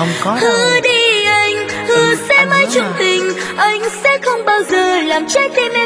Không có đâu. Hứa đi anh, hứa sẽ mãi chung tình, anh sẽ không bao giờ làm trái tim em.